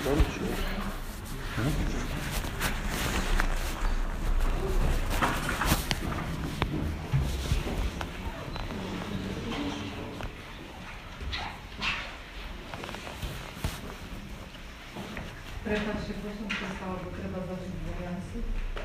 Prepáčte, prosím sa stalo, bo treba začať varianci.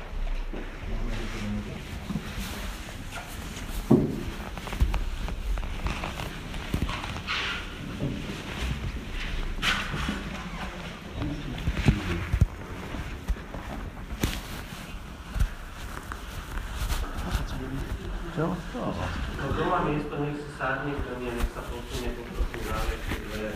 Doma miesto, nech si sadne, kto nie, nech sa posunie, poprosím záverky dvere.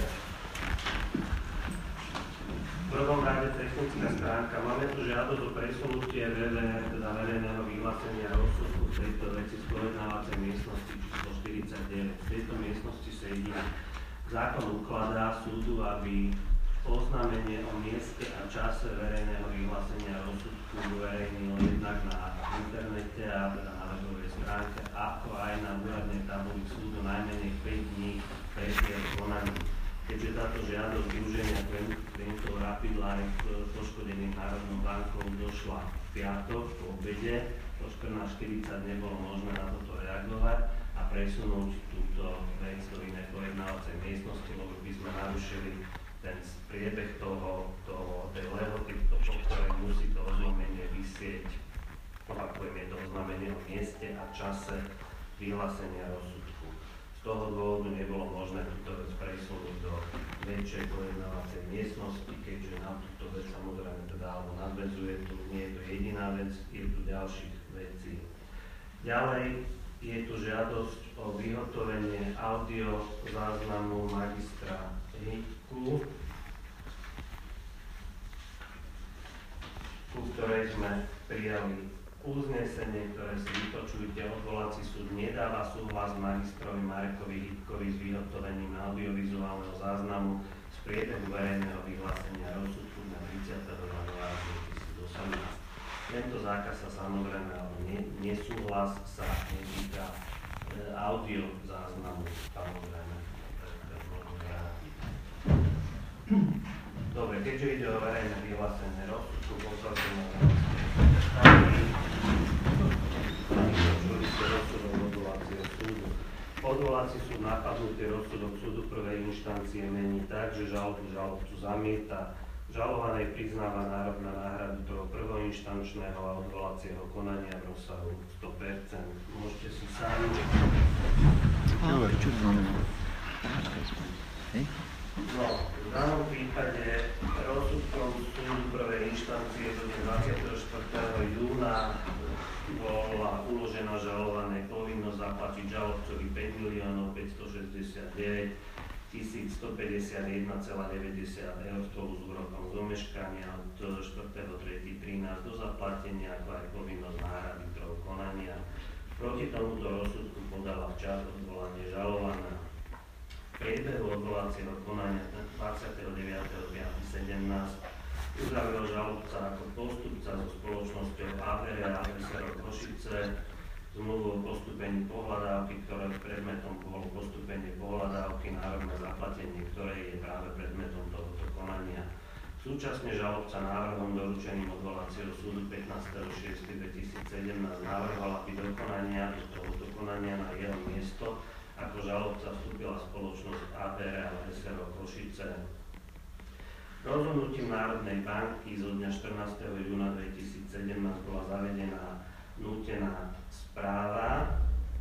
V prvom rade technická stránka. Máme tu žiadosť o presunutie teda verejného vyhlásenia rozsudku v tejto veci z pojednávacej miestnosti číslo 49. V tejto miestnosti sedí. Zákon ukladá súdu, aby oznámenie o mieste a čase verejného vyhlásenia rozsudku uverejnil jednak na internete a teda na webovej stránke, ako aj na úradnej tabuli súdu najmenej 5 dní pred konaním. Keďže táto žiadosť využenia klientov Rapid Life poškodeným Národnou bankou došla v piatok po obede, po 14:40 nebolo možné na toto reagovať a presunúť túto vec do inej pojednávacej miestnosti, lebo by sme narušili ten priebeh tej lehoty, po ktorej musí to oznámenie vysieť, opakujem, je to oznámenie o mieste a čase vyhlásenia rozsudku. Z toho dôvodu nebolo možné túto vec presunúť do väčšej pojednávacej miestnosti, keďže na túto vec samozrejme teda alebo nadväzuje, tu nie je to jediná vec, je tu ďalších vecí. Ďalej je tu žiadosť o vyhotovenie audio záznamu magistra Hitku, ku ktorej sme prijali uznesenie, ktoré si vypočujete. Odvolací súd nedáva súhlas magistrovi Marekovi Hitkovi s vyhotovením audiovizuálneho záznamu z priebehu verejného vyhlásenia rozsudku na 30. januára 2018. Tento zákaz sa samozrejme, ale nesúhlas sa netýka audio záznamu, samozrejme. Dobre, keďže ide o verejné vyhlásenie rozsudku, poslal som na odvolací súd napadnutý rozsudok súdu prvej inštancie mení tak, že žalobcu zamieta, žalovanej priznáva nárok na náhradu toho prvoinštančného a odvolacieho konania v rozsahu 100%. Môžete si sami. No, v danom prípade rozsudkom súdu prvej inštancie do 24. júna bola uložená žalovanej povinnosť zaplatiť žalobcovi 5 569 151,90 eur spolu s úrokom z omeškania od 4.3.13 do zaplatenia, ako aj povinnosť náhrady trhu konania. Proti tomuto rozsudku podala včas odvolanie žalovaná. V priebehu odvolacieho konania 29.5.17 uzavrel žalobca ako postupca so spoločnosťou AVR a Veserov Košice zmluvu o postúpení pohľadávky, ktoré predmetom bolo postúpenie pohľadávky, nárok na zaplatenie, ktoré je práve predmetom tohoto konania. Súčasne žalobca návrhom doručeným odvolacieho súdu 15.6.2017 navrhoval, aby do tohoto konania na jeho miesto ako žalobca vstúpila spoločnosť ADR a Veserov Košice. Rozhodnutím Národnej banky zo dňa 14. júna 2017 bola zavedená nútená správa.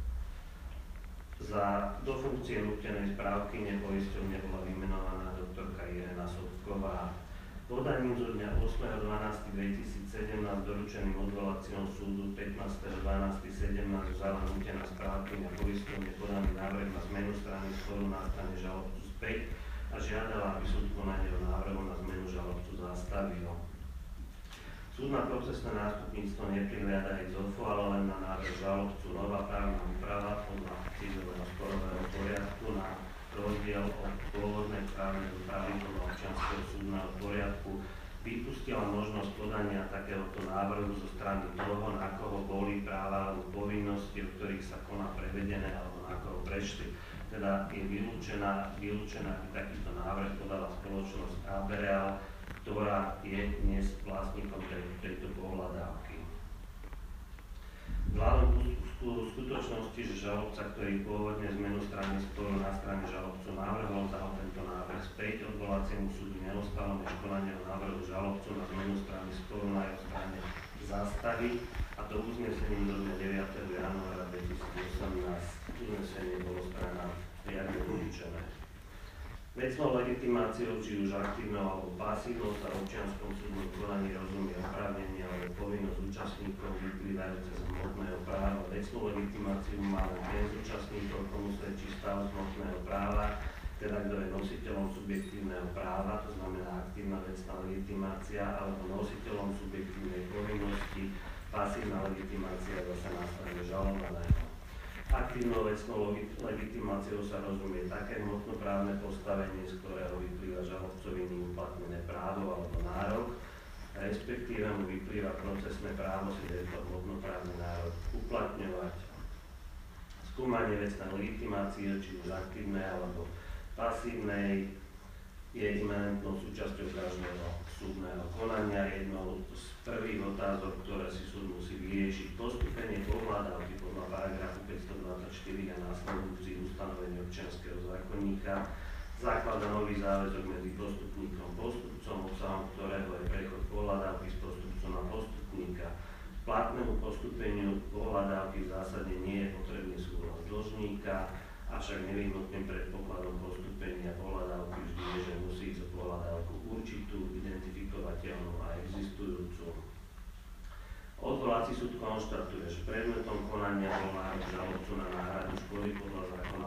Do funkcie nútenej správkyne poisťovne bola vymenovaná doktorka Irena Sobková. Podaním zo dňa 8.12.2017 doručeným odvolacieho súdu 15.12.17 vzala nútená správkyňa poisťovne podaný návrh na zmenu strany sporu na strane žalobcu späť a žiadala, aby súd konanie o návrhu na zmenu žalobcu zastavil. Súdne procesné nástupníctvo neprihliada ex ofo, ale len na návrh žalobcu. Nová právna úprava podľa civilného sporového poriadku na rozdiel od pôvodnej právnej úpravy podľa občianskeho súdneho poriadku vypustila možnosť podania takéhoto návrhu zo strany toho, na koho boli práva alebo povinnosti, o ktorých sa koná prevedené alebo na koho prešli. Teda je vylúčená, aby takýto návrh podala spoločnosť Abereal, ktorá je dnes vlastníkom tejto pohľadávky. Vzhľadom skutočnosti, že žalobca, ktorý pôvodne zmenu strany sporu na strane žalobcu navrhol, dal tento návrh späť odvolaciemu súdu neostalom konania o návrhu žalobcu na zmenu strany sporu na jeho strane zastaviť, a to uznesením do dňa 9. januára 2018. Uznesenie bolo strana riadne určené. Vecnou legitimáciou, či už aktívnou alebo pasívnou, sa v občianskom súdnom konaní rozumie oprávnenie alebo povinnosť účastníkov vyplývajúce z hmotného práva. Vecnú legitimáciu má len ten z účastníkov, komu svedčí stav z hmotného práva, teda kto je nositeľom subjektívneho práva, to znamená aktívna vecná legitimácia, alebo nositeľom subjektívnej povinnosti, pasívna legitimácia zase na strane žalovaného. Aktívnou vecnou legitimáciou sa rozumie také hmotnoprávne postavenie, z ktorého vyplýva žalobcovi uplatnené právo alebo nárok, respektíve mu vyplýva procesné právo si tento hmotnoprávny nárok uplatňovať. Skúmanie vecnej legitimácie, či už aktívnej alebo pasívnej, je imanentnou súčasťou každého súdneho konania. Jednou z prvých otázok, ktoré si súd musí vyriešiť, postúpenie pohľadávky podľa paragrafu 524 a následujúcich ustanovení občianskeho zákonníka zakladá nový záväzok medzi postupníkom a postupcom, obsahom ktorého je prechod pohľadávky z postupcom na postupníka. Platnému postúpeniu pohľadávky v zásade nie je potrebný súhlas dlžníka, avšak nevyhnutným predpokladom postúpenia pohľadávky vždy je, že musí ísť o pohľadávku určitú, identifikovateľnú a existujúcu. Odvolací súd konštatuje, že predmetom konania bol nárok žalobcu na náhradu škody podľa zákona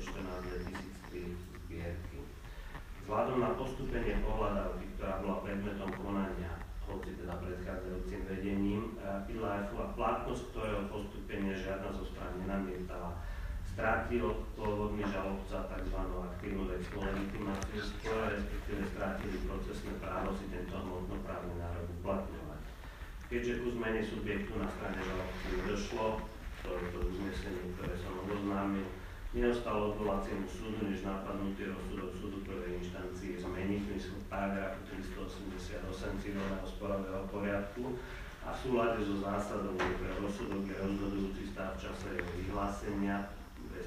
514/2003 zbierky. Vzhľadom na postúpenie pohľadávky, ktorá bola predmetom konania, hoci teda predchádzajúcim vedením, platnosť ktorého postúpenia žiadna zo strán nenamietala, strátil pôvodný žalobca tzv. Aktívnu vecnú legitimáciu spora, respektíve strátili procesné právo si tento hmotnoprávny nárok uplatňovať. Keďže ku zmene subjektu na strane žalobcu nedošlo, to je to uznesenie, ktoré som oboznámil, neostalo odvolaciemu súdu, než napadnutý rozsudok súdu prvej inštancie zmeniť v zmysle paragrafu 388 civilného sporového poriadku a v súlade so zásadou, že rozsudok je rozhodujúci stav v čase jeho vyhlásenia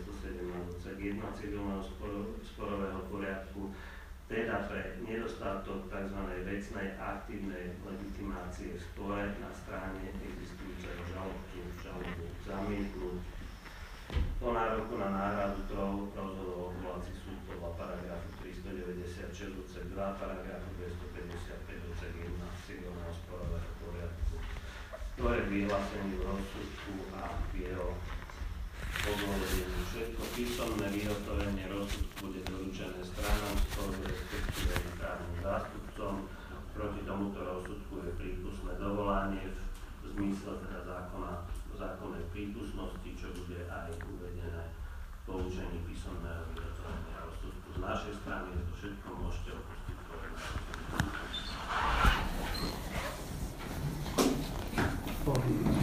217 1 civilného sporového poriadku, teda pre nedostatok tzv. Vecnej aktívnej legitimácie v spore na strane existujúceho žalobcu žalobu zamietnúť. Po nároku na náhradu trhu rozhodol odvolací súd podľa paragrafu 396 odsek 2, paragrafu 255 odsek 1 civilného sporového poriadku, ktoré v vyhlásení rozsudku a v jeho odôvodnení. Všetko písomné vyhotovenie rozsudku bude doručené stranom sporu, respektíve právnym zástupcom. Proti tomuto rozsudku je prípustné dovolanie v zmysle teda zákonnej prípustnosti, čo bude aj uvedené v poučení písomného vyhotovenia rozsudku. Z našej strany je to všetko, môžete opustiť program.